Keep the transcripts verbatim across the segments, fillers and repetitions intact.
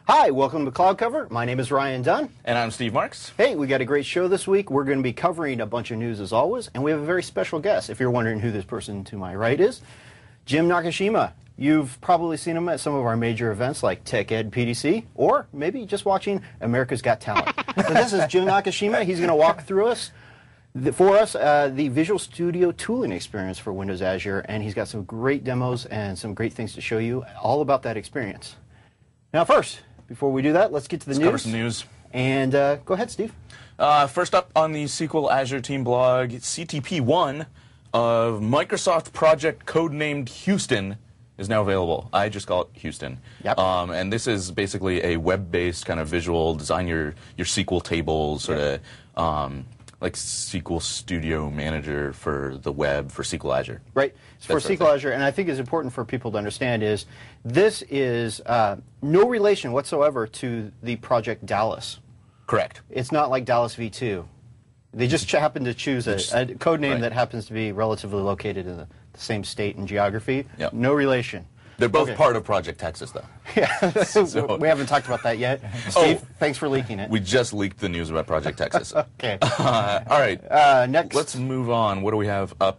Hi, welcome to Cloud Cover. My name is Ryan Dunn. And I'm Steve Marks. Hey, we got a great show this week. We're going to be covering a bunch of news as always, and we have a very special guest. If you're wondering who this person to my right is, Jim Nakashima. You've probably seen him at some of our major events like TechEd P D C, or maybe just watching America's Got Talent. So this is Jim Nakashima. He's going to walk through us, the, for us, uh, the Visual Studio tooling experience for Windows Azure, and he's got some great demos and some great things to show you all about that experience. Now first, before we do that, let's get to the let's news. Cover some news. And uh, go ahead, Steve. Uh, first up on the S Q L Azure team blog, C T P one of Microsoft project codenamed Houston is now available. I just call it Houston. Yep. Um, and this is basically a web-based kind of visual design your your S Q L tables, sort of um, like S Q L Studio Manager for the web for S Q L Azure. Right. It's for S Q L Azure, and I think it's important for people to understand is this is uh, no relation whatsoever to the project Dallas. Correct. It's not like Dallas V two. They just happen to choose a, a code name right. that happens to be relatively located in the, the same state and geography. Yep. No relation. They're both Okay. part of Project Texas, though. Yeah. So, we haven't talked about that yet. Steve, oh, thanks for leaking it. We just leaked the news about Project Texas. Okay. Uh, all right. Uh, next. Let's move on. What do we have up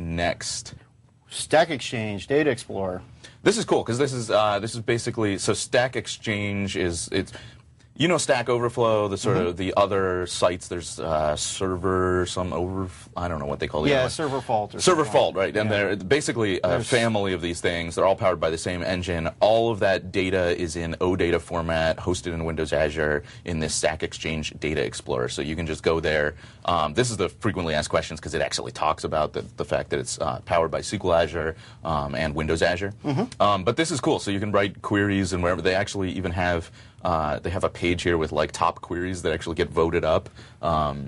next? Stack Exchange, Data Explorer. This is cool because this is uh, this is basically so Stack Exchange is it's you know Stack Overflow, the sort Mm-hmm. of the other sites. There's uh, server some over I don't know what they call it. Yeah, Server Fault. Or Server something. Fault, right? And Yeah. they're basically a There's- family of these things. They're all powered by the same engine. All of that data is in O data format, hosted in Windows Azure in this Stack Exchange Data Explorer. So you can just go there. Um, this is the frequently asked questions because it actually talks about the, the fact that it's uh, powered by S Q L Azure um, and Windows Azure. Mm-hmm. Um, but this is cool. So you can write queries and wherever. They actually even have uh, they have a page here with like top queries that actually get voted up. Um,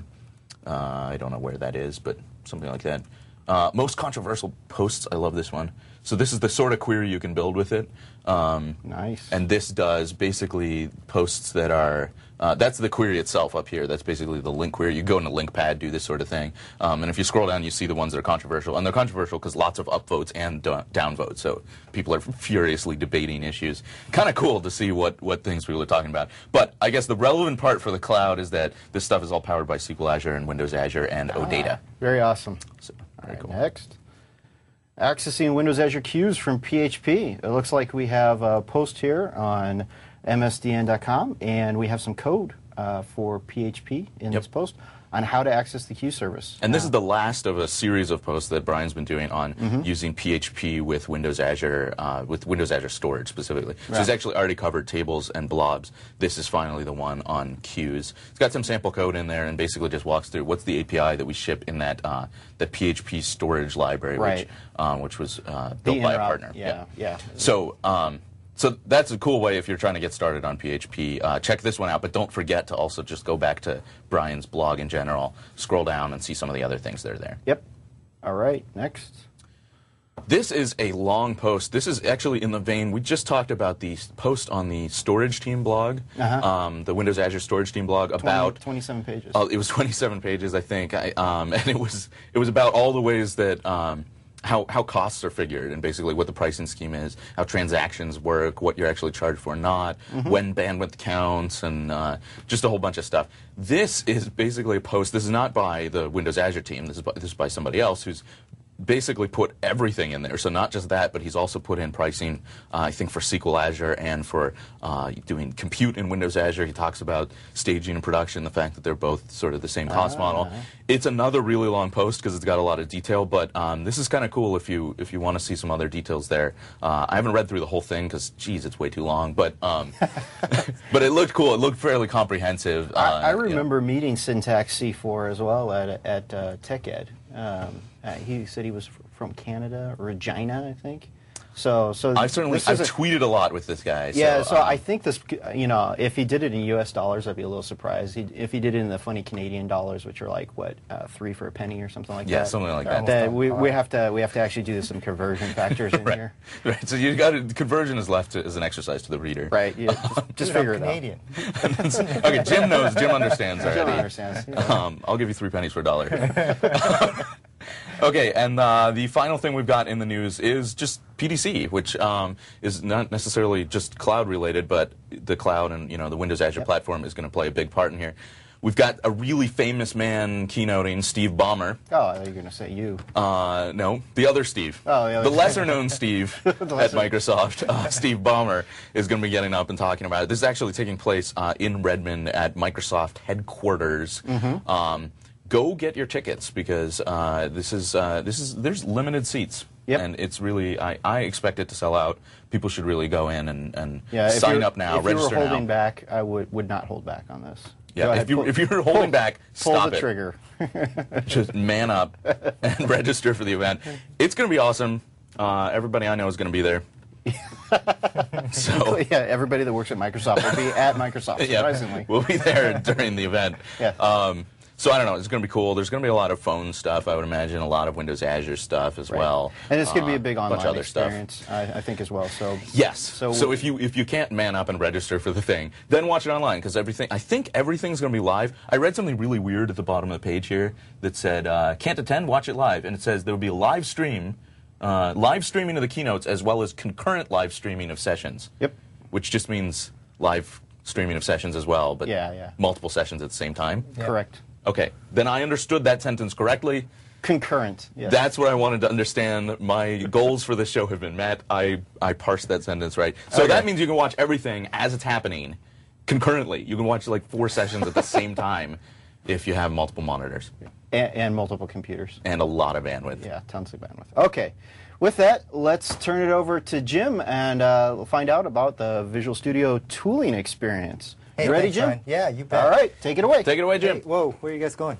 uh, I don't know where that is, but something like that. Uh, most controversial posts. I love this one. So this is the sort of query you can build with it. Um, Nice. And this does basically posts that are, uh, that's the query itself up here. That's basically the link query. You go into LinkPad, do this sort of thing. Um, and if you scroll down, you see the ones that are controversial. And they're controversial because lots of upvotes and do- downvotes. So people are furiously debating issues. Kind of cool to see what, what things people are talking about. But I guess the relevant part for the cloud is that this stuff is all powered by S Q L Azure and Windows Azure and Ah, OData. very awesome. So, All very right, cool. next. Accessing Windows Azure Queues from P H P. It looks like we have a post here on M S D N dot com, and we have some code uh, for P H P in Yep. this post on how to access the queue service. And this is the last of a series of posts that Brian's been doing on Mm-hmm. using P H P with Windows Azure, uh, with Windows Azure Storage specifically. So Right. he's actually already covered tables and blobs. This is finally the one on queues. It's got some sample code in there and basically just walks through what's the A P I that we ship in that uh, the P H P storage library, Right. which um, which was uh, The built by a interop- partner. Yeah, yeah. So, um, so that's a cool way if you're trying to get started on P H P. Uh, check this one out, but don't forget to also just go back to Brian's blog in general, scroll down, and see some of the other things that are there. Yep. All right, next. This is a long post. This is actually in the vein, we just talked about the post on the storage team blog, Uh-huh. um, the Windows Azure storage team blog about... twenty-seven pages. Uh, it was twenty-seven pages, I think, I, um, and it was it was about all the ways that um, how how costs are figured and basically what the pricing scheme is, how transactions work, what you're actually charged for, not Mm-hmm. when bandwidth counts, and uh, just a whole bunch of stuff. This is basically a post. This is not by the Windows Azure team. This is by, this is by somebody else who's basically put everything in there. So not just that, but he's also put in pricing, uh, I think, for S Q L Azure and for uh, doing compute in Windows Azure. He talks about staging and production, the fact that they're both sort of the same cost model. It's another really long post because it's got a lot of detail, but um, this is kind of cool if you if you want to see some other details there. Uh, I haven't read through the whole thing because, geez, it's way too long, but um, but it looked cool. It looked fairly comprehensive. Uh, I, I you know. remember meeting Syntax C four as well at, at uh, TechEd. Um, uh, he said he was f- from Canada, Regina, I think. So, so I certainly this I've is a- tweeted a lot with this guy. Yeah, so, um, I think this, you know, if he did it in U S dollars, I'd be a little surprised. He, if he did it in the funny Canadian dollars, which are like what, uh, three for a penny or something like Yeah, that. something like They're that. almost That on we, par. we have to we have to actually do some conversion factors in Right. here. Right. So you got to, conversion is left to, as an exercise to the reader. Right. Yeah, just just Dude, I'm figure it out. Canadian. Okay, Jim knows. Jim understands already. Jim understands. Yeah. Um, I'll give you three pennies for a dollar. Okay, and uh, the final thing we've got in the news is just P D C, which um, is not necessarily just cloud related, but the cloud and you know the Windows Azure yep. platform is going to play a big part in here. We've got a really famous man keynoting, Steve Ballmer. Oh, I thought you were going to say you. Uh, no, the other Steve. Oh, the, other the lesser-known Steve at lesser. Microsoft, uh, Steve Ballmer, is going to be getting up and talking about it. This is actually taking place uh, in Redmond at Microsoft headquarters. Mm-hmm. Um, go get your tickets because uh, this is uh, this is there's limited seats. Yep. And it's really, I, I expect it to sell out. People should really go in and, and yeah, sign up now, if register you were holding now. back, I would, would not hold back on this. Yeah, Go if, ahead, you, pull, if you're holding pull, back, pull stop the it. trigger. Just man up and register for the event. It's going to be awesome. Uh, everybody I know is going to be there. So yeah, everybody that works at Microsoft will be at Microsoft, surprisingly. Yeah, we'll be there during the event. Yeah. Um, so I don't know. It's going to be cool. There's going to be a lot of phone stuff, I would imagine, a lot of Windows Azure stuff as Right. well. And it's going to be uh, a big bunch online of other experience, I, I think, as well. So Yes. So, So, if you if you can't man up and register for the thing, then watch it online because everything. I think everything's going to be live. I read something really weird at the bottom of the page here that said, uh, "Can't attend, watch it live," and it says there will be a live stream, uh, live streaming of the keynotes as well as concurrent live streaming of sessions. Yep. Which just means live streaming of sessions as well, but Yeah, yeah. multiple sessions at the same time. Yeah. correct. Okay. Then I understood that sentence correctly. Concurrent. Yes. That's what I wanted to understand. My goals for this show have been met. I, I parsed that sentence right. So Okay. that means you can watch everything as it's happening concurrently. You can watch like four sessions at the same time if you have multiple monitors and, and multiple computers. and a lot of bandwidth. Yeah, tons of bandwidth. Okay. With that, let's turn it over to Jim and uh, we'll find out about the Visual Studio tooling experience. Hey, you ready, thanks, Jim? Ryan. Yeah, you bet. All right, take it away. Take it away, Jim. Hey, whoa, where are you guys going?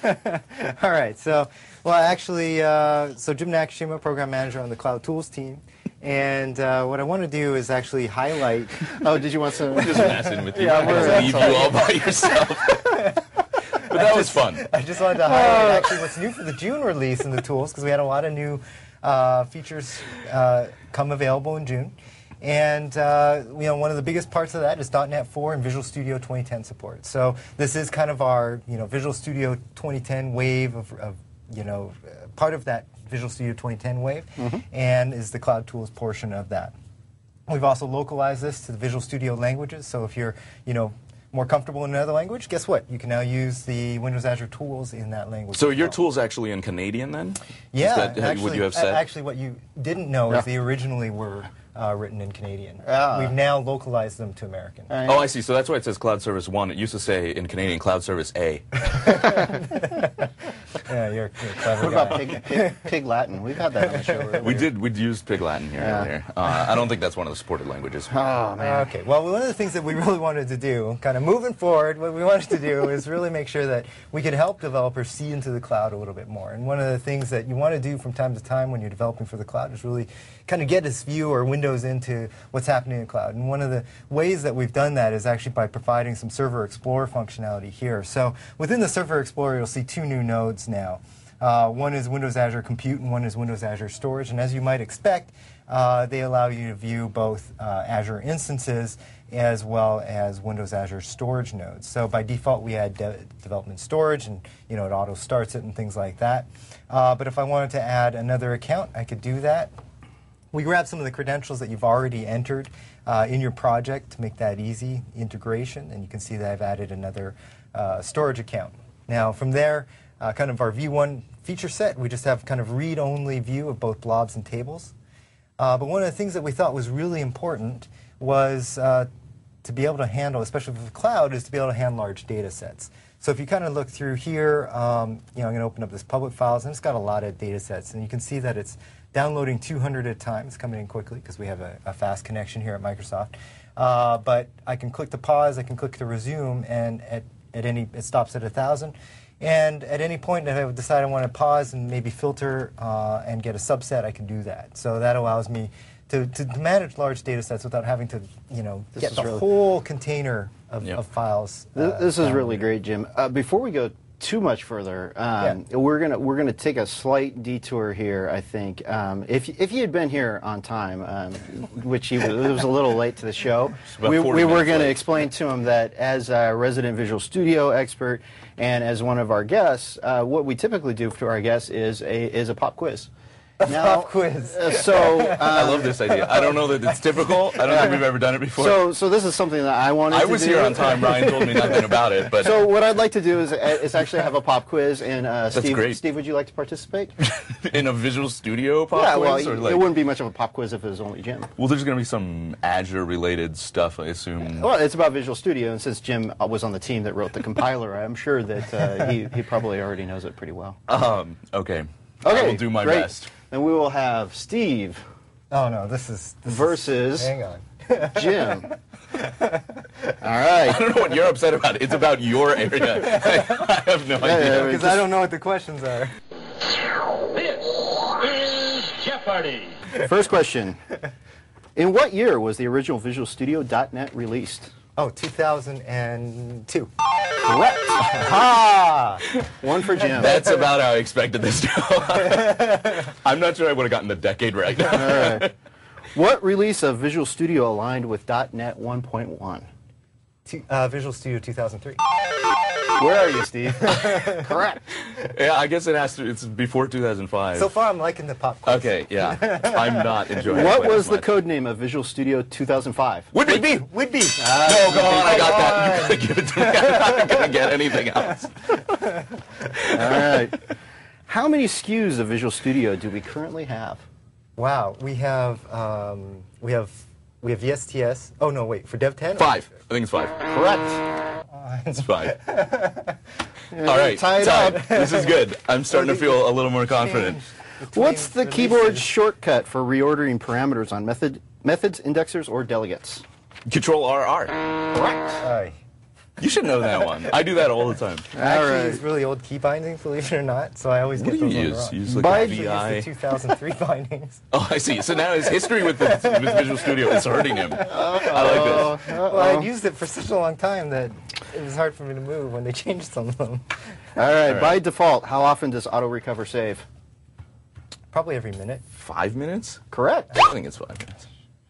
All right, so, well, actually, uh, so Jim Nakashima, Program Manager on the Cloud Tools team, and uh, what I want to do is actually highlight... Oh, did you want some? We're just messing with you. Yeah, I'm going we're- to leave you all by yourself. But that was fun. I just wanted to highlight actually what's new for the June release in the tools, because we had a lot of new uh, features uh, come available in June. And uh, you know, one of the biggest parts of that is dot net four and Visual Studio twenty ten support. So this is kind of our you know Visual Studio twenty ten wave of, of you know uh, part of that Visual Studio twenty ten wave, mm-hmm. and is the Cloud Tools portion of that. We've also localized this to the Visual Studio languages. So if you're you know more comfortable in another language, guess what? You can now use the Windows Azure tools in that language. So as your well. tool's actually in Canadian then? Yeah, Is that actually, what you have said? a- actually, what you didn't know Yeah. is they originally were uh, written in Canadian. Ah. We've now localized them to American. All right. Oh, I see. So that's why it says Cloud Service one. It used to say in Canadian Cloud Service A. Yeah, you're, you're a clever What guy. about pig, pig, pig Latin? We've had that on the show earlier. We did. We used Pig Latin here Yeah. earlier. Uh, I don't think that's one of the supported languages. Oh, man. Okay, well, one of the things that we really wanted to do, kind of moving forward, what we wanted to do is really make sure that we could help developers see into the cloud a little bit more. And one of the things that you want to do from time to time when you're developing for the cloud is really kind of get this view or windows into what's happening in the cloud. And one of the ways that we've done that is actually by providing some Server Explorer functionality here. So within the Server Explorer, you'll see two new nodes now. Uh, one is Windows Azure Compute and one is Windows Azure Storage. And as you might expect, uh, they allow you to view both uh, Azure instances as well as Windows Azure Storage nodes. So by default, we add de development storage, and you know it auto starts it and things like that. Uh, but if I wanted to add another account, I could do that. We grab some of the credentials that you've already entered uh, in your project to make that easy integration, and you can see that I've added another uh, storage account. Now from there, uh, kind of our V one feature set, we just have kind of read-only view of both blobs and tables. Uh, but one of the things that we thought was really important was uh, to be able to handle, especially with the cloud, is to be able to handle large data sets. So if you kind of look through here, um, you know, I'm going to open up this public files, and it's got a lot of data sets, and you can see that it's downloading two hundred at a time. It's coming in quickly because we have a, a fast connection here at Microsoft. Uh, but I can click to pause, I can click to resume, and at, at any, it stops at one thousand. And at any point, if I decide I want to pause and maybe filter uh, and get a subset, I can do that. So that allows me to, to manage large data sets without having to, you know, This get is the really- whole container of, Yep. of files. Th- uh, This is really downloaded. great, Jim. Uh, before we go too much further, um, yeah. we're gonna we're gonna take a slight detour here. I think um, if if he had been here on time, um, which he was, it was a little late to the show, we, we were going to explain to him that as a resident Visual Studio expert and as one of our guests, uh, what we typically do for our guests is a is a pop quiz. A now, pop quiz. Uh, so um, I love this idea. I don't know that it's typical. I don't think we've ever done it before. So, so this is something that I wanted. I to was do. here on time. Ryan told me nothing about it. But so what I'd like to do is is actually have a pop quiz. And uh, That's Steve, great. Steve, would you like to participate? In a Visual Studio pop yeah, quiz? well, or like, it wouldn't be much of a pop quiz if it was only Jim. Well, there's going to be some Azure-related stuff, I assume. Well, it's about Visual Studio, and since Jim was on the team that wrote the compiler, I'm sure that uh, he he probably already knows it pretty well. Um. Okay. Okay. I will do my great. best. Then we will have Steve. Oh no, this is this versus. Is, hang on. Jim. All right. I don't know what you're upset about. It's about your area. I have no yeah, idea. Because yeah, I don't know what the questions are. This is Jeopardy! First question. In what year was the original Visual Studio dot net released? Oh, two thousand two. Correct. Ha! One for Jim. That's about how I expected this to go. I'm not sure I would have gotten the decade right. All right. What release of Visual Studio aligned with .NET one point one? Uh, Visual Studio two thousand three. Where are you, Steve? Correct. Yeah, I guess it has to. It's before two thousand five. So far, I'm liking the pop quiz. Okay, yeah. I'm not enjoying it. What quite was as the much. code name of Visual Studio two thousand five? Whitby! Whitby! Whitby! Uh, No, go on, I got Come that. You on. gotta give it to me. I'm not gonna get anything else. All right. How many S K Us of Visual Studio do we currently have? Wow, we have um, we have we have V S T S. Oh no, wait, for Dev ten. Five. I think it's five. Correct. It's five. All right, tie it tied. up. This is good. I'm starting to feel a little more confident. What's the keyboard shortcut for reordering parameters on method methods, indexers, or delegates? Control R R. Correct. Aye. You should know that one. I do that all the time. I actually right. use really old key bindings, believe it or not, so I always What get do you those use? wrong. You use like By- a I V use I? the two thousand three bindings. Oh, I see. So now his history with, the, with Visual Studio is hurting him. I like this. Well, I'd used it for such a long time that it was hard for me to move when they changed some of them. All right. right. By default, how often does auto recover save? Probably every minute. Five minutes? Correct. I think it's five minutes.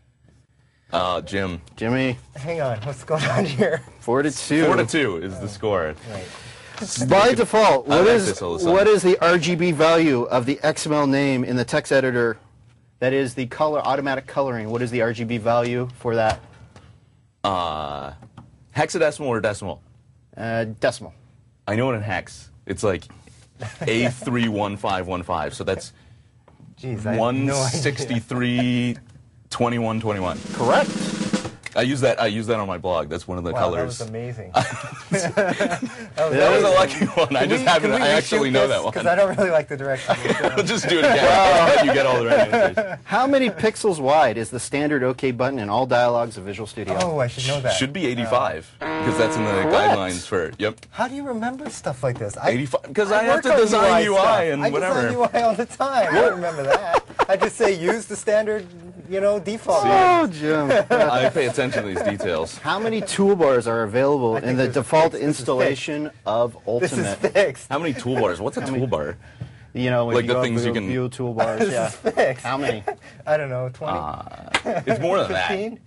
Uh, Jim. Jimmy, Hang on, what's going on here? four to two. Four to two is the score. Right. By default, I what like is this all of a sudden. what is the R G B value of the X M L name in the text editor? That is the color automatic coloring. What is the R G B value for that? Uh, hexadecimal or decimal? Uh, decimal. I know it in hex. It's like A three one five one five. So that's Jeez, I have one no idea. sixty-three twenty-one twenty-one. Correct. I use that. I use that on my blog. That's one of the Wow, colors. that was amazing. that was, That was a lucky one. I just happen. I actually know that Because one. I don't really like the direction. We'll just do it again. I'll let you get all the right answers. How many pixels wide is the standard OK button in all dialogues of Visual Studio? Oh, I should know that. Should be eighty-five because that's in the Correct. guidelines for. Yep. How do you remember stuff like this? I, eighty-five because I, have work to on design U I stuff. and I whatever. design U I all the time. I don't remember that. I just say use the standard, you know, default. Oh, Jim. I pay attention to these details. How many toolbars are available in think the this is default fixed. This is installation of This is Ultimate? fixed. How many toolbars? What's a toolbar? You know, when Like you the go up things to you can- view toolbars. This Yeah. is fixed. How many? I don't know, twenty, It's more than that. fifteen?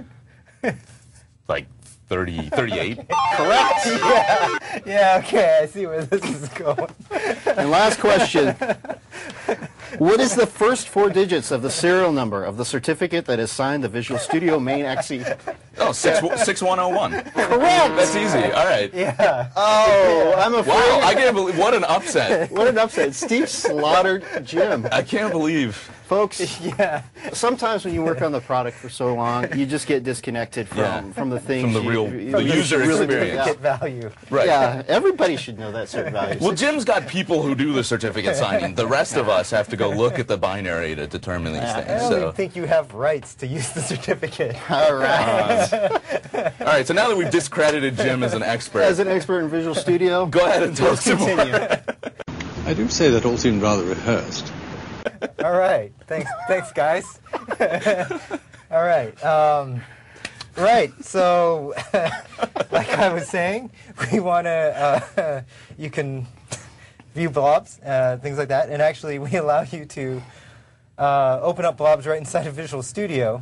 Like thirty, thirty-eight. Correct. Yeah, yeah, okay, I see where this is going. And last question. What is the first four digits of the serial number of the certificate that is signed the Visual Studio main X E? Oh, six, six one oh one. Correct. That's easy. All right. Yeah. Oh, I'm afraid. Wow, I can't believe what an upset. What an upset. Steve slaughtered Jim. I can't believe. Folks, Yeah. sometimes when you work on the product for so long, you just get disconnected from, Yeah. from the things. From the you- real- you- the you user really- experience. Get value. Right. Yeah, everybody should know that certain values. Well, Jim's got people who do the certificate signing. The rest of us have to go look at the binary to determine these I things. don't So, even think you have rights to use the certificate. All right. all right. So now that we've discredited Jim as an expert, As an expert in Visual Studio, go ahead and tell us some more. continue. I do say that all seemed rather rehearsed. All right. Thanks, thanks, guys. All right. Um, Right. So, like I was saying, we want to. Uh, you can view blobs, uh, things like that, and actually, we allow you to uh, open up blobs right inside of Visual Studio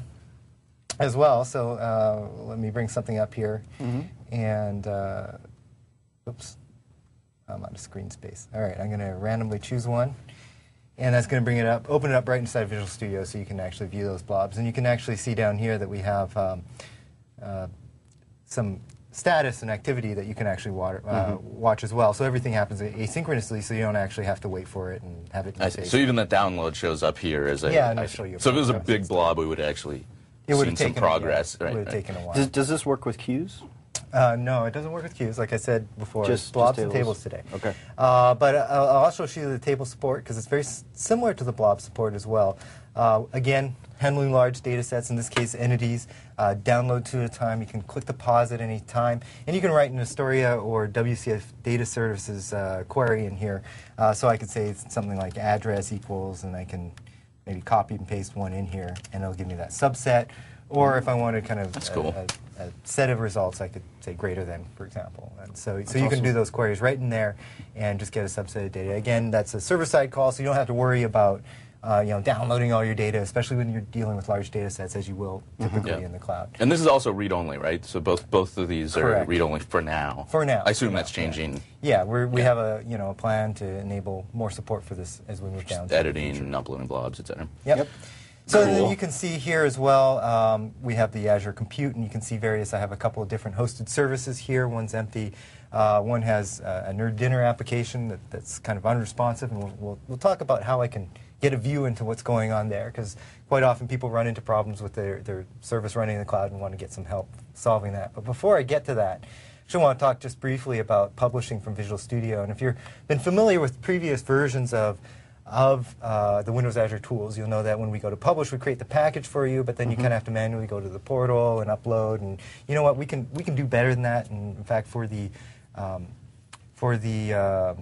as well. So, uh, let me bring something up here, mm-hmm. and uh, oops, I'm out of screen space. All right, I'm going to randomly choose one. And that's going to bring it up, open it up right inside Visual Studio so you can actually view those blobs. And you can actually see down here that we have um, uh, some status and activity that you can actually water, uh, mm-hmm. watch as well. So everything happens asynchronously, so you don't actually have to wait for it and have it. I see. So even the download shows up here as a. Yeah, and I'll show you. So if it was a big blob, we would actually it seen some progress. A, yeah, right, it would have right. taken a while. Does, does this work with queues? Uh, no, it doesn't work with queues. Like I said before, just blobs just and tables today. Okay. Uh, but uh, I'll also show you the table support because it's very s similar to the blob support as well. Uh, again, handling large data sets, in this case entities, uh, download two at a time. You can click the pause at any time. And you can write an Astoria or W C F Data Services uh, query in here. Uh, so I could say it's something like address equals, and I can maybe copy and paste one in here, and it'll give me that subset. Or if I wanted kind of That's a, cool. a, a set of results, I could say greater than, for example. And so, so That's you awesome. can do those queries right in there and just get a subset of data. Again, that's a server-side call, so you don't have to worry about uh, you know, downloading all your data, especially when you're dealing with large data sets, as you will typically Yeah. in the cloud. And this is also read-only, right? So both both of these Correct. are read-only for now. For now. I assume For now, that's changing. Yeah, we're, we Yeah. have a you know a plan to enable more support for this as we move down. to the Editing, future. and uploading blobs, et cetera. Yep. Yep. So Cool. then you can see here as well, um, we have the Azure Compute, and you can see various, I have a couple of different hosted services here. One's empty. Uh, one has uh, a Nerd Dinner application that, that's kind of unresponsive, and we'll, we'll, we'll talk about how I can get a view into what's going on there, because quite often people run into problems with their, their service running in the cloud and want to get some help solving that. But before I get to that, I actually want to talk just briefly about publishing from Visual Studio. And if you've been familiar with previous versions of of uh, the Windows Azure tools, you'll know that when we go to publish, we create the package for you, but then you Mm-hmm. kind of have to manually go to the portal and upload. And you know what? We can we can do better than that. And in fact, for the um, for the um,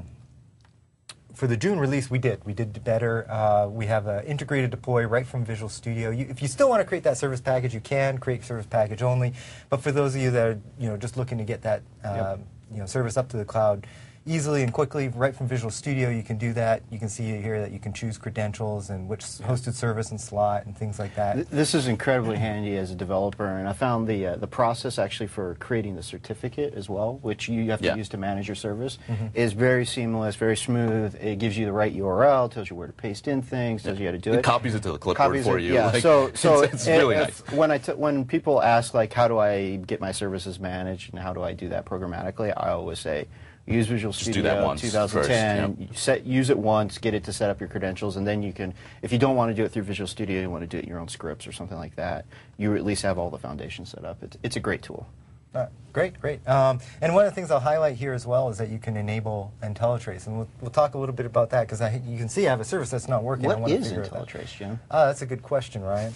for the June release, we did. We did better. Uh, we have an integrated deploy right from Visual Studio. You, if you still want to create that service package, you can create service package only. But for those of you that are you know just looking to get that uh, Yep. you know service up to the cloud easily and quickly, right from Visual Studio, you can do that. You can see here that you can choose credentials and which hosted service and slot and things like that. Th- This is incredibly handy as a developer, and I found the uh, the process actually for creating the certificate as well, which you have to Yeah. use to manage your service, Mm-hmm. is very seamless, very smooth. It gives you the right U R L, tells you where to paste in things, tells you how to do It it. copies it to the clipboard Copies for it- you. Yeah, Like, so so it's, it's if- really if- nice. When I t when people ask like how do I get my services managed and how do I do that programmatically, I always say use Visual Just do Studio that once two thousand ten. first, yeah. You set use it once, get it to set up your credentials, and then you can. If you don't want to do it through Visual Studio, you want to do it in your own scripts or something like that. You at least have all the foundations set up. It's it's a great tool. Uh, great, great. Um, and one of the things I'll highlight here as well is that you can enable IntelliTrace, and we'll, we'll talk a little bit about that because you can see I have a service that's not working. I What wanna is figure it out. IntelliTrace, Jim? Uh, that's a good question, Ryan.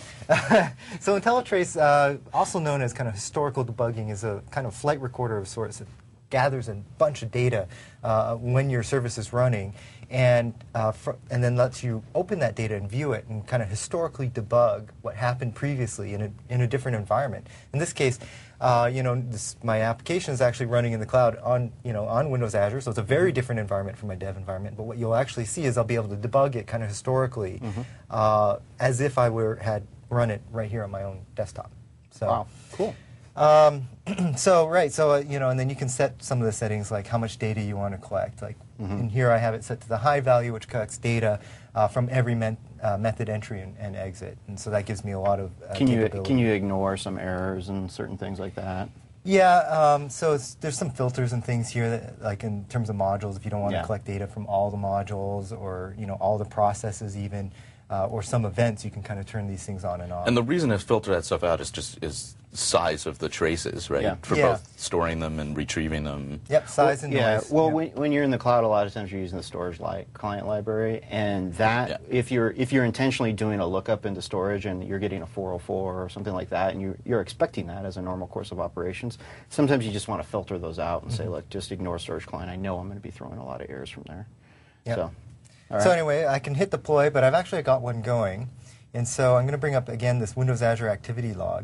So IntelliTrace, uh, also known as kind of historical debugging, is a kind of flight recorder of sorts. It gathers a bunch of data uh, when your service is running, and uh, fr and then lets you open that data and view it and kind of historically debug what happened previously in a in a different environment. In this case, uh, you know, this, my application is actually running in the cloud on you know on Windows Azure, so it's a very different environment from my dev environment. But what you'll actually see is I'll be able to debug it kind of historically, Mm-hmm. uh, as if I were had run it right here on my own desktop. So. Wow, cool. Um, so right, so uh, you know, and then you can set some of the settings like how much data you want to collect. Like Mm-hmm. in here, I have it set to the high value, which collects data uh, from every men uh, method entry and, and exit, and so that gives me a lot of uh, Can you capability. can you ignore some errors and certain things like that? Yeah, um, so it's, there's some filters and things here that, like in terms of modules, if you don't want Yeah. to collect data from all the modules or you know all the processes even. Uh, or some events, you can kind of turn these things on and off. And the reason to filter that stuff out is just is size of the traces, right? Yeah. For Yeah. both storing them and retrieving them. Yep, size and yeah, noise. well, yeah. when, when you're in the cloud, a lot of times you're using the storage li client library, and that Yeah. if you're if you're intentionally doing a lookup into storage and you're getting a four oh four or something like that, and you you're expecting that as a normal course of operations, sometimes you just want to filter those out and say, look, just ignore storage client. I know I'm going to be throwing a lot of errors from there. Yep. So, all So right. anyway, I can hit deploy, but I've actually got one going. And so I'm going to bring up, again, this Windows Azure activity log.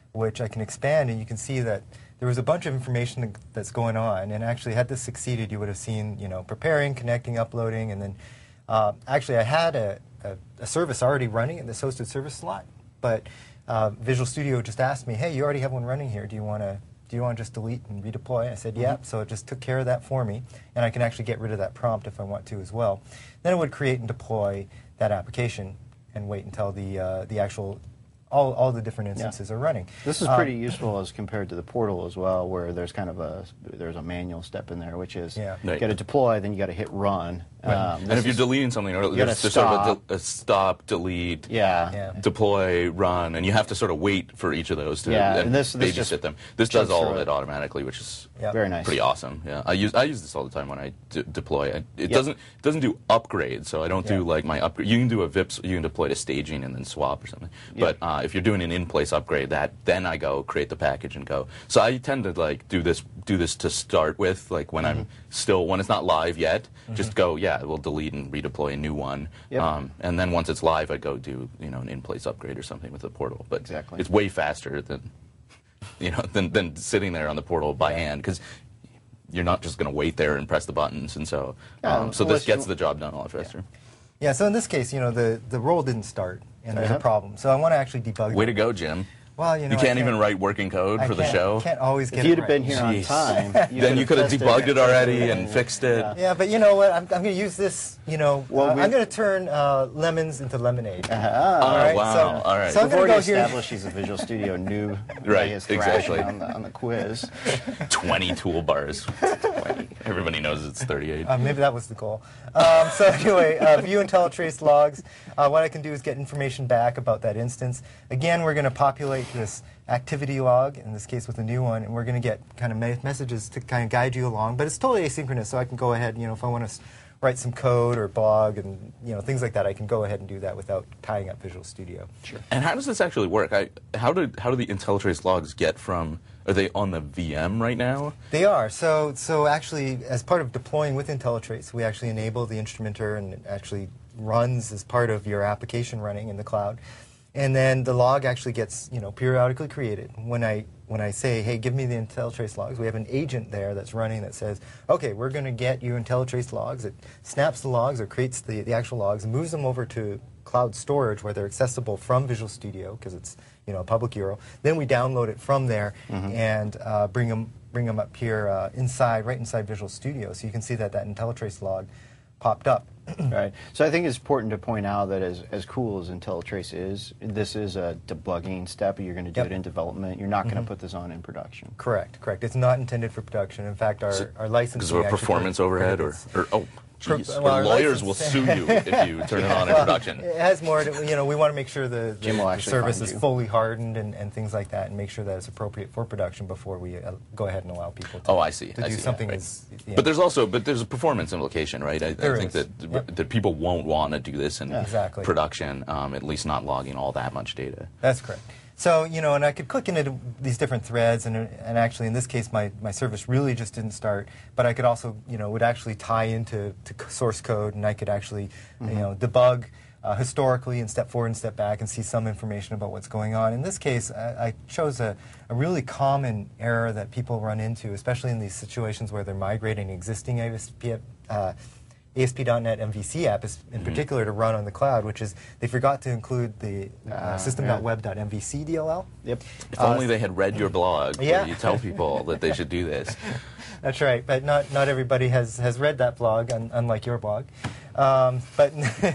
which I can expand, and you can see that there was a bunch of information that's going on. And actually, had this succeeded, you would have seen, you know, preparing, connecting, uploading, and then uh, actually I had a, a, a service already running in this hosted service slot, but uh, Visual Studio just asked me, hey, you already have one running here. Do you want to do you want to just delete and redeploy? I said, yeah. Mm-hmm. So it just took care of that for me, and I can actually get rid of that prompt if I want to as well. Then it would create and deploy that application and wait until the uh, the actual all all the different instances yeah. are running. This is um, pretty useful as compared to the portal as well, where there's kind of a there's a manual step in there, which is yeah. you right. got to deploy, then you got to hit run. Right. Um, and if you're deleting something, or there's, there's sort of a, a stop, delete, yeah. Yeah. deploy, run, and you have to sort of wait for each of those to yeah. and and this, this babysit just them. This does all of it. it automatically, which is Yep. very nice. pretty awesome. Yeah, I use I use this all the time when I d deploy. I, it Yep. doesn't it doesn't do upgrades, so I don't Yeah. do like my upgrade. You can do a V I P, you can deploy to staging and then swap or something. Yep. But uh, if you're doing an in-place upgrade, that then I go create the package and go. So I tend to like do this do this to start with, like when Mm-hmm. I'm still when it's not live yet. Mm-hmm. Just go, yeah, we'll delete and redeploy a new one. Yep. Um, and then once it's live, I go do you know an in-place upgrade or something with the portal. But Exactly. it's way faster than you know than than sitting there on the portal by hand, because you're not just going to wait there and press the buttons, and so Yeah, um, so unless this gets you- the job done a lot faster. Yeah, so in this case, you know, the, the roll didn't start, and there's Uh-huh. a problem. So I want to actually debug Way it. to go, Jim! Well, you know, You I can't even write working code I for the can't- show. Can't always get If it you'd have right. been here on Jeez. time, Then you could have tested debugged it already and fixed it. Yeah. Yeah, but you know what? I'm, I'm going to use this. You know, Well, uh, we- I'm going to turn uh, lemons into lemonade. Uh-huh. Oh, All right, wow. so- All right. so I'm We've gonna already go here- established he's a Visual Studio noob. by Right, his thrashing exactly. On the, on the quiz. twenty toolbars. twenty. Everybody knows it's thirty-eight. Uh, maybe that was the goal. Um, so anyway, uh, view IntelliTrace logs. Uh, what I can do is get information back about that instance. Again, we're going to populate this activity log, in this case with a new one, and we're going to get kind of me messages to kind of guide you along. But it's totally asynchronous, so I can go ahead, you know, if I want to write some code or blog and you know things like that, I can go ahead and do that without tying up Visual Studio. Sure. And how does this actually work? I, how do how do the IntelliTrace logs get from? Are they on the V M right now? They are. So, so actually, as part of deploying with IntelliTrace, we actually enable the instrumenter, and it actually runs as part of your application running in the cloud. And then the log actually gets, you know, periodically created. When I when I say, hey, give me the IntelliTrace logs, we have an agent there that's running that says, okay, we're going to get you IntelliTrace logs. It snaps the logs or creates the, the actual logs and moves them over to cloud storage where they're accessible from Visual Studio because it's, you know, a public U R L. Then we download it from there mm-hmm. and uh, bring them bring them up here uh, inside, right inside Visual Studio. So you can see that that IntelliTrace log popped up. Right. So I think it's important to point out that as, as cool as IntelliTrace is, this is a debugging step. You're going to do Yep. it in development. You're not going to Mm-hmm. put this on in production. Correct, correct. It's not intended for production. In fact, our, So- our licensing Because of a actually performance overhead, or, prohibits- or oh, Pro- jeez, well, our or lawyers will license- sue you if you turn it on in Well, production. It has more to, you know, we want to make sure the, the, Jim will the actually service find is you. fully hardened and, and things like that, and make sure that it's appropriate for production before we uh, go ahead and allow people to, Oh, I see. to I do see, something right. as, you know, But there's also, but there's a performance implication, right? I, I There think is. that Yep. that people won't want to do this in Exactly. production, um, at least not logging all that much data. That's correct. So, you know, and I could click into these different threads, and, and actually in this case my, my service really just didn't start, but I could also, you know, would actually tie into to c- source code, and I could actually, Mm-hmm. you know, debug uh, historically and step forward and step back and see some information about what's going on. In this case, I, I chose a, a really common error that people run into, especially in these situations where they're migrating existing A S P, uh, A S P dot net M V C app is in particular to run on the cloud, which is they forgot to include the uh, Ah, system dot web dot M V C D L L. Yep. If Uh, only they had read your blog, yeah. where you tell people that they should do this. That's right, but not not everybody has, has read that blog, un, unlike your blog. Um, but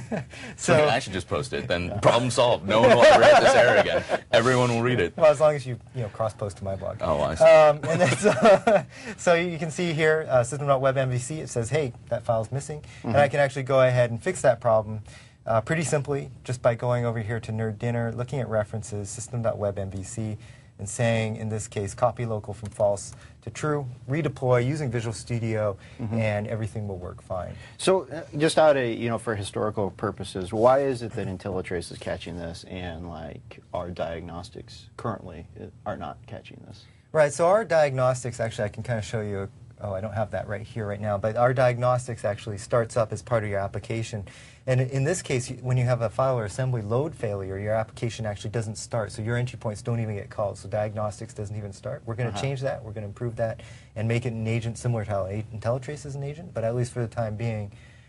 So so I should just post it. Then problem solved. No one will ever have this error again. Everyone will read it. well, as long as you you know cross post to my blog. Oh, I see. Um, and then so, so you can see here, uh, system dot web M V C. It says, hey, that file's missing, Mm-hmm. and I can actually go ahead and fix that problem uh, pretty simply just by going over here to Nerd Dinner, looking at references, system dot web M V C, and saying, in this case, copy local from false to true, redeploy using Visual Studio, Mm-hmm. and everything will work fine. So uh, just out of, you know, for historical purposes, why is it that IntelliTrace is catching this and like our diagnostics currently uh, are not catching this? Right, so our diagnostics, actually, I can kind of show you oh, I don't have that right here right now, but our diagnostics actually starts up as part of your application. And in this case, you- when you have a file or assembly load failure, your application actually doesn't start, so your entry points don't even get called, so diagnostics doesn't even start. We're going to Uh-huh. change that, we're going to improve that, and make it an agent similar to how a- IntelliTrace is an agent, but at least for the time being,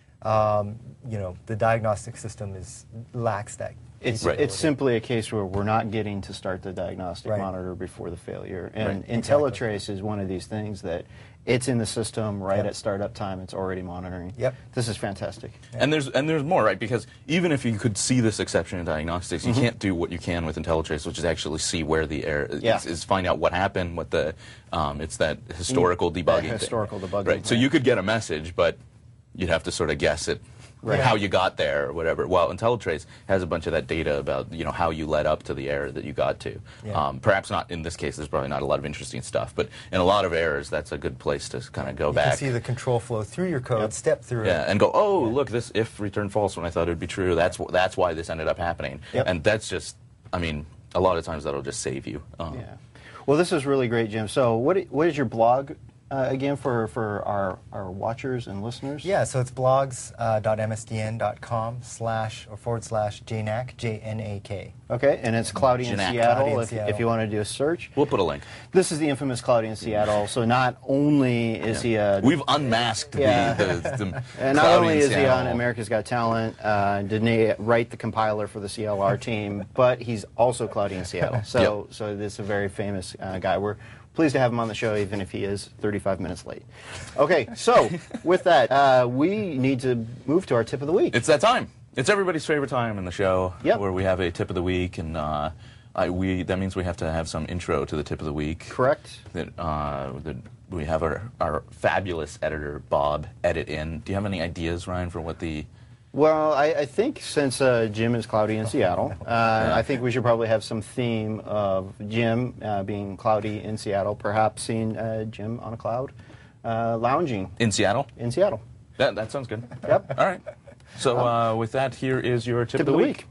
um, you know, the diagnostic system is lacks that. It's, Right. it's simply a case where we're not getting to start the diagnostic Right. monitor before the failure. And Right. IntelliTrace is one of these things that it's in the system right Yep. at startup time. It's already monitoring. Yep. This is fantastic. And there's and there's more, right? Because even if you could see this exception in diagnostics, you can't do what you can with IntelliTrace, which is actually see where the error Yeah. is, is find out what happened, what the um, it's that historical Mm, debugging. that historical thing. debugging, Right. So right. you could get a message, but you'd have to sort of guess it. Right. How you got there or whatever. Well, IntelliTrace has a bunch of that data about you know how you led up to the error that you got to. Yeah. Um, perhaps not in this case. There's probably not a lot of interesting stuff, but in a lot of errors, that's a good place to kind of go You back. can see the control flow through your code, step through Yeah, it. and go, oh, look, this if returned false when I thought it would be true. That's wh- that's why this ended up happening. Yep. And that's just, I mean, a lot of times that'll just save you. Um, Yeah. Well, this is really great, Jim. So what, i- what is your blog uh, again for, for our, our watchers and listeners? Yeah, so it's blogs uh, dot m s d n dot com slash or forward slash J N A C, J N A K. Okay, and it's Cloudy in Janak. Seattle, Cloudy in if, Seattle. if you want to do a search. We'll put a link. This is the infamous Cloudy in Seattle. So not only is he a... We've unmasked Yeah. the, the, the And not Cloudy only in is he Seattle. on America's Got Talent, uh, didn't he write the compiler for the C L R team, but he's also Cloudy in Seattle. So, so this is a very famous uh, guy. We're pleased to have him on the show, even if he is thirty-five minutes late. Okay, so with that, uh, we need to move to our tip of the week. It's that time. It's everybody's favorite time in the show, Yep. where we have a tip of the week, and uh, I, we that means we have to have some intro to the tip of the week. Correct. That, uh, that we have our, our fabulous editor Bob edit in. Do you have any ideas, Ryan, for what the Well, I, I think since uh, Jim is Cloudy in Seattle, uh, I think we should probably have some theme of Jim uh, being Cloudy in Seattle, perhaps seeing uh, Jim on a cloud uh, lounging in Seattle? in Seattle. That that sounds good. Yep. All right. So uh, with that, here is your tip, Tip of the week.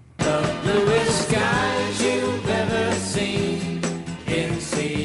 Bluest skies you've ever seen in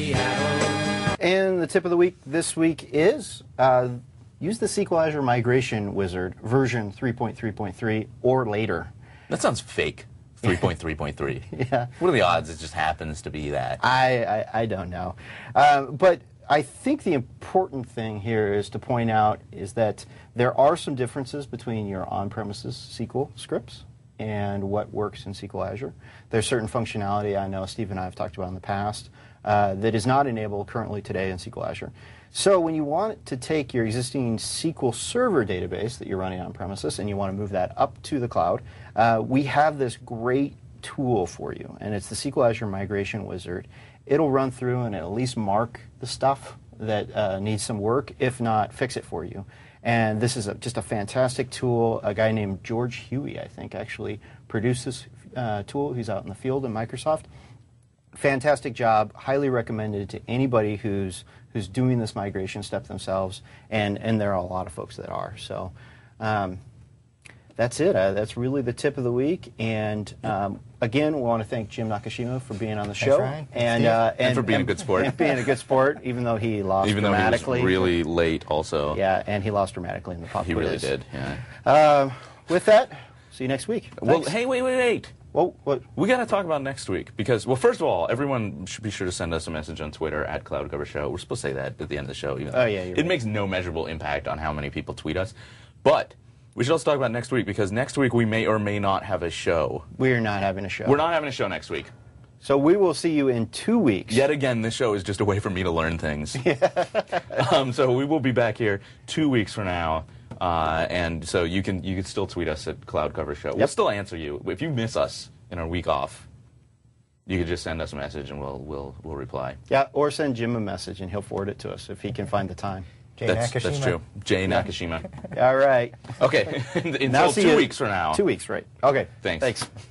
Seattle. And the tip of the week this week is uh, use the S Q L Azure Migration Wizard version three point three point three or later. That sounds fake. three point three point three. Yeah. What are the odds it just happens to be that? I, I, I don't know. Uh, but I think the important thing here is to point out is that there are some differences between your on-premises S Q L scripts and what works in S Q L Azure. There's certain functionality I know Steve and I have talked about in the past uh, that is not enabled currently today in S Q L Azure. So when you want to take your existing S Q L Server database that you're running on premises and you want to move that up to the cloud, uh, we have this great tool for you, and it's the S Q L Azure Migration Wizard. It'll run through and at least mark the stuff that uh, needs some work, if not fix it for you. And this is a, just a fantastic tool. A guy named George Huey, I think, actually produced this uh, tool. He's out in the field in Microsoft. Fantastic job. Highly recommended to anybody who's who's doing this migration step themselves, and and there are a lot of folks that are. So um, that's it. Uh, that's really the tip of the week. And um, again, we want to thank Jim Nakashima for being on the show, Ryan. Thanks, and, Steve. uh, And for being a good sport. and being a good sport, even though he lost Even though he was dramatically. really late also. Yeah, and he lost dramatically in the pop He really quiz. did, yeah. Um, with that, see you next week. Well, Thanks. hey, wait, wait, wait. Whoa, what? We got to talk about next week because, well, first of all, everyone should be sure to send us a message on Twitter at Cloud Cover Show. We're supposed to say that at the end of the show. Even Oh, yeah, you're it right. makes no measurable impact on how many people tweet us. But we should also talk about next week because next week we may or may not have a show. We are not having a show. We're not having a show next week. So we will see you in two weeks. Yet again, this show is just a way for me to learn things. um, so we will be back here two weeks from now. Uh, and so you can you can still tweet us at Cloud Cover Show. We'll Yep. still answer you. If you miss us in our week off, you could just send us a message and we'll we'll we'll reply. Yeah, or send Jim a message and he'll forward it to us if he can find the time. Jay That's, Nakashima. that's true. Jay Nakashima. All right. Okay. Until Now see two you- weeks from now. Two weeks, right. Okay. Thanks. Thanks.